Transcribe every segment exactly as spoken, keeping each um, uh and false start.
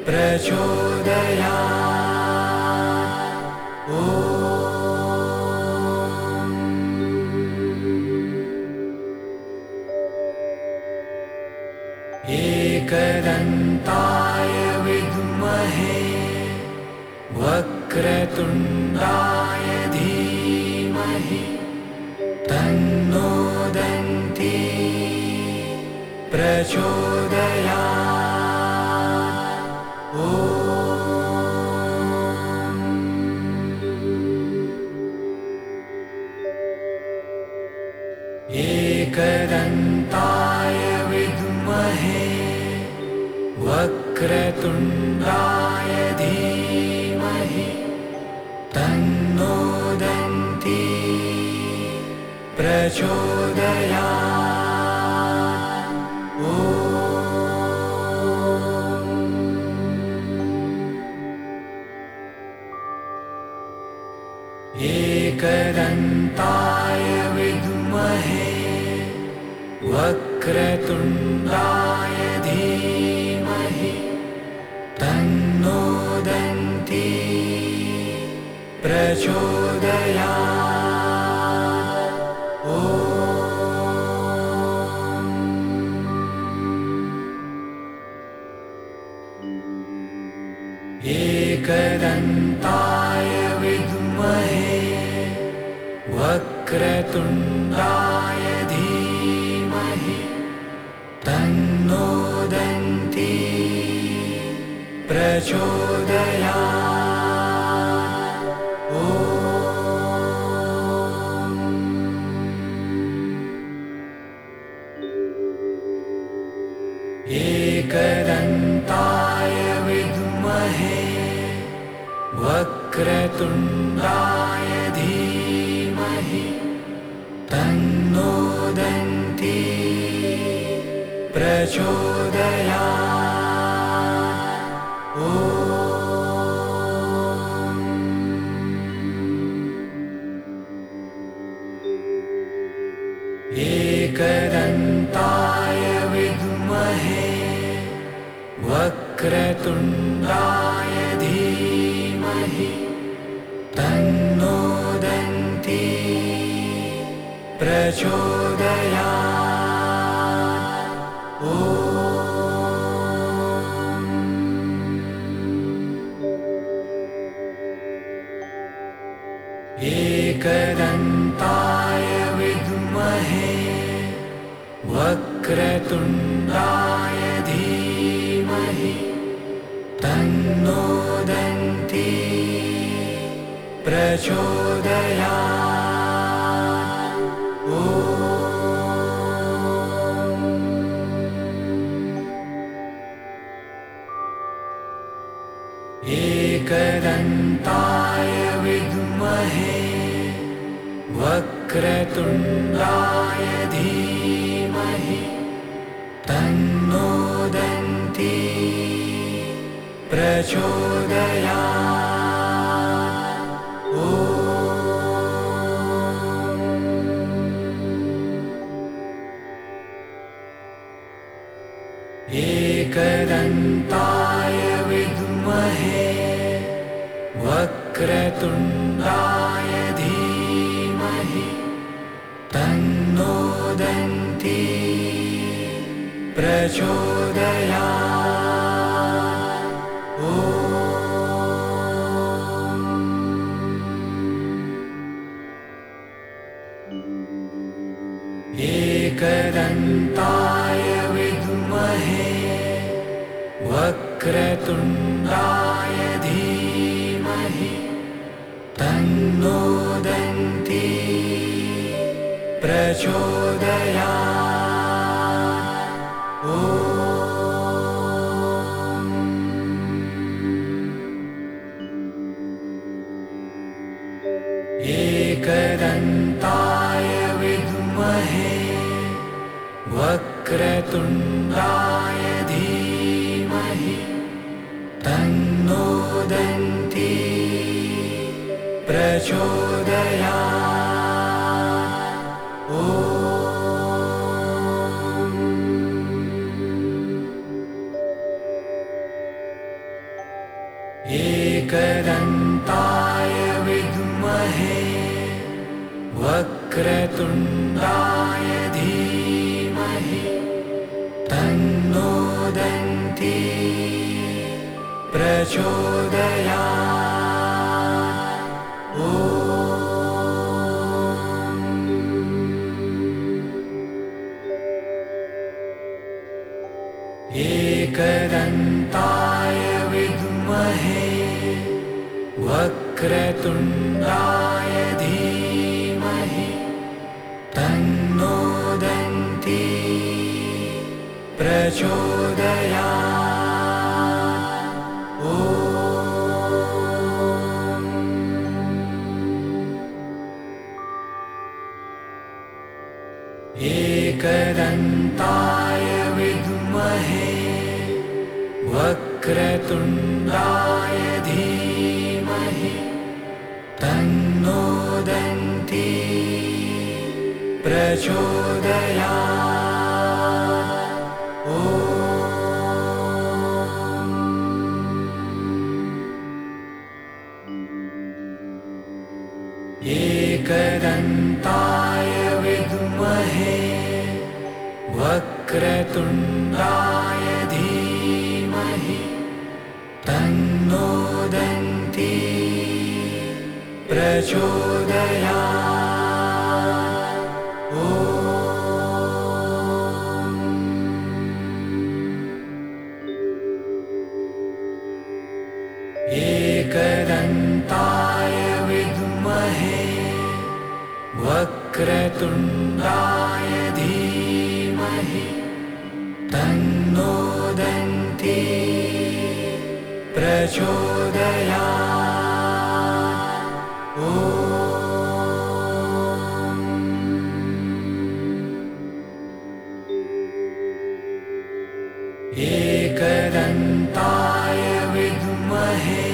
प्रचोदयात्। ॐ एकदन्ताय विद्महे वक्रतुण्डाय धीमहि तन्नो दन्ती प्रचोदयात्। ॐ एकदन्ताय विद्महे वक्रतुण्डाय धीमहि तन्नो दन्ती प्रचोदयात्। ॐ एकदन्ताय विद्महे वक्रतुण्डाय धीमहि तन्नो दन्ती प्रचोदयात्। ॐ एकदन्ताय विद्महे वक्रतुण्डाय धीमहि तन्नो दन्ती प्रचोदयात्। ॐ एकदन्ताय विद्महे वक्रतुण्डाय धीमहि तन्नो दन्ती प्रचोदयात्। ॐ एकदन्ताय विद्महे वक्रतुण्डाय धीमहि तन्नो दन्ती प्रचोदयात्। ॐ एकदन्ताय विद्महे वक्रतुण्डाय धीमहि तन्नो दन्ती प्रचोदयात्। ॐ एकदन्ताय विद्महे वक्रतुण्डाय धीमहि तन्नो दन्ती प्रचोदयात्। ॐ एकदन्ताय विद्महे वक्रतुण्डाय धीमहि तन्नो दन्ती प्रचोदयात्। ॐ एकदन्ताय विद्महे वक्रतुण्डाय धीमहि तन्नो दन्ती प्रचोदयात्। ॐ एकदन्ताय विद्महे वक्रतुण्डाय धीमहि तन्नो दन्ती प्रचोदयात्। ॐ वक्रतुण्डाय धीमहि तन्नो दन्ती प्रचोदयात्। ॐ एकदन्ताय विद्महे वक्रतुण्डाय धीमहि तन्नो दन्ती प्रचोदयात्। ॐ एकदन्ताय विद्महे वक्रतुण्डाय धीमहि तन्नो दन्ती प्रचोदयात्। ॐ एकदन्ताय विद्महे वक्रतुण्डाय धीमहि तन्नो दन्ती प्रचोदयात्। ॐ एकदन्ताय विद्महे वक्रतुण्डाय धीमहि तन्नो दन्ती प्रचोदयात्। ॐ एकदन्ताय विद्महे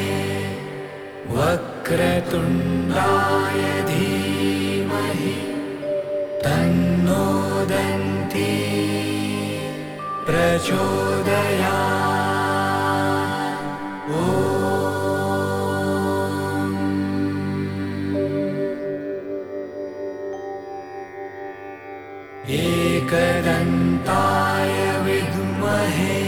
वक्रतुण्डाय धीमहि तन्नो दन्ती प्रचोदयात्। ॐ एकदन्ताय विद्महे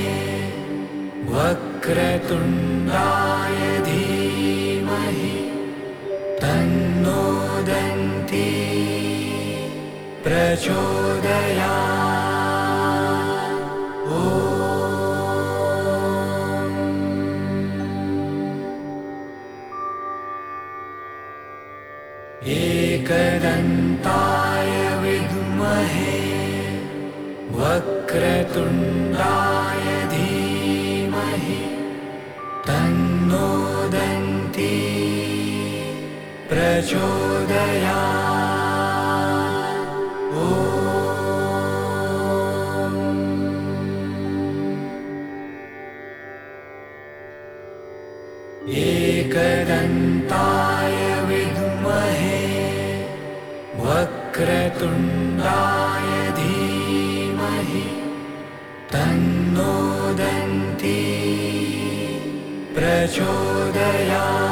वक्रतुण्डाय धीमहि तन्नो दन्ती प्रचोदयात्। ॐ एकदन्ताय विद्महे वक्रतुण्डाय धीमहि तन्नो दन्ती प्रचोदयात्। ॐ एकदन्ताय विद्महे वक्रतुण्डाय धीमहि तन्नो दन्ती प्रचोदयात्।